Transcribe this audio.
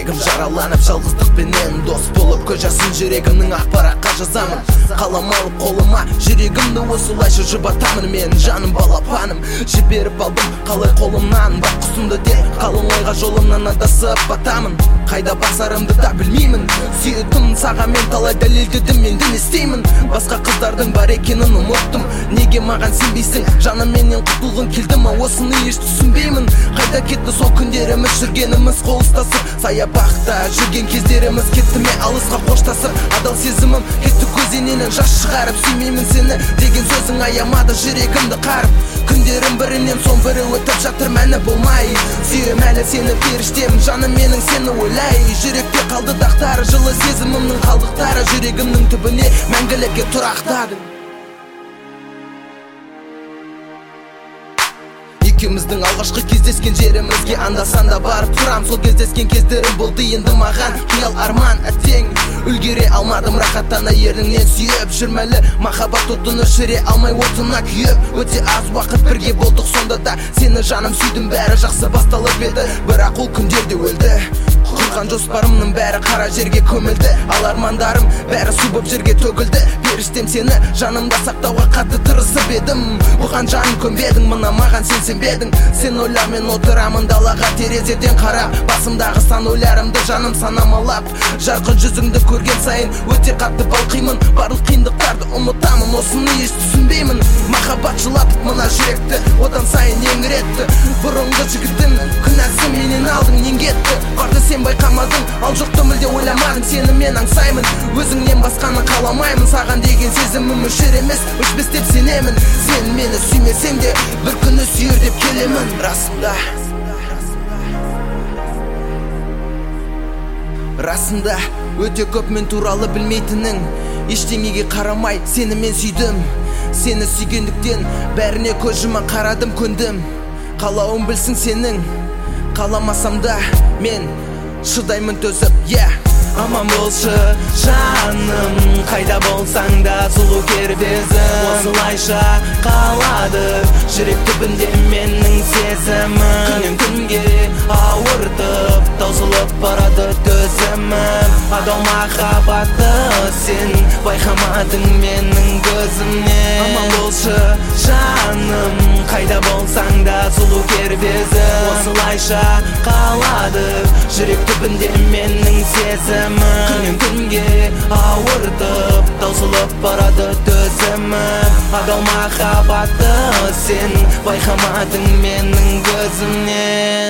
жүрегім жараланып жалғыздықпенен дос болып көз жасын жүрегімнің ақ параққа жазамын. Қалам алып қолыма жүрегімді осылайша жұбатамын мен. Жаным балапаным жіберіп алдым қалай қолымнан, бақ құсымды деп қалың ойға жолымнан адасып батамын. Қайда басарымды да білмеймін, сүйетім саған мен талай дәлелдедім, енді не істеймін? Басқа қыздардың бар екенін ұмыттым, неге маған сенбейсің? Жаным менен құтылғың келді ма, осыны еш түсінбеймін. Қайда кетті сол күндеріміз, жүргеніміз қол ұстасып, саябақта жүрген кездеріміз, кетті ме алысқа қоштасып? Адал сезімім кетті көзінен жас шығарып, сүймеймін сені деген сөзің аямады жүрегімді қарып. Күндерім бірінен соң бірі өтіп жатыр мәні болмай, сүйем әлі сені періштем, жаным менің сені ойлай. Жүректе қалды дақтары, жылы сезімімнің қалдықтары, жүрегімнің түбіне мәңгілікке тұрақтады. Екеуміздің алғашқы кездескен жерімізге анда-санда барып тұрам. Сол кездескен кездерім болды енді маған қиял арман. Әттең үлгере алмадым рахаттана ерніңнен сүйіп, жүрмәлі махаббат отын өшіре алмай отына күйіп. Өте аз уақыт бірге болдық, сонда да сені жаным сүйдім, бәрі жақсы басталып еді, бірақ ол күндерде өлді. Құрған жоспарымның бәрі қара жерге көмілді, ал армандарым бәрі су боп жерге төгілді. Періштем сені жанымда сақтауға қатты тырысып едім, бұған жаным көнбедің, мына маған сен сенбедің. Сен ойлармен отырамын далаға терезеден қарап, басымдағы сан ойларымды жаным санамалап. Жарқын жүзіңді көрген сайын өте қатты балқимын, барлық қиындықтарды ұмытамын, осыны еш түсінбеймін. Махаббат жылатып мына жүректі одан сайын еңіретті. Бұрынғы жігіттің күнәсі менен алдың, нең кетті? Барды сен байқамадың, ал жоқты мүлде ойламадың. Сені мен аңсаймын, өзіңнен басқаны қаламаймын. Саған деген сезімім өшер емес, өшпес деп сенемін. Сен мені сүймесең де бір күні сүйер деп келемін. Расында өте көп мен туралы білмейтінің, ештеңеге қарамай сені мен сүйдім. Сені сүйгендіктен бәріне көз жұма қарадым, көндім. Қалауым білсін сенің, қаламасам да мен шыдаймын төзіп. Аман болшы жаным, қайда болсаң да сұлу кербезім. Осылайша қалады жүрек түбінде менің сезімім. Күннен күнге ауыртып таусылып барады төзімім. Адал махаббатты сен байқамадың менің көзімнен. Аман болшы жаным, қайда болсаң да сұлу кербезім. Осылайша қалады жүрек түбінде менің сезімім. Күннен күнге ауыртып таусылып барады төзімім. Адал махаббатты сен байқамадың менің көзімнен.